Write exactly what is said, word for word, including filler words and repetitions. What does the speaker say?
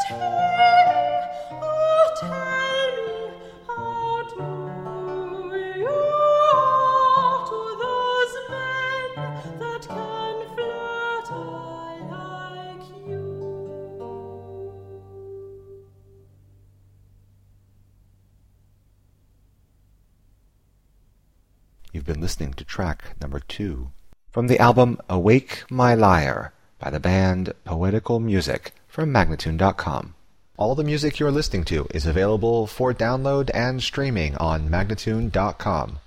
Oh, tell me, how do you are to those men that can flirt like you? You've been listening to track number two from the album Awake My Lyre by the band Poetical Music from Magnatune dot com. All the music you're listening to is available for download and streaming on Magnatune dot com.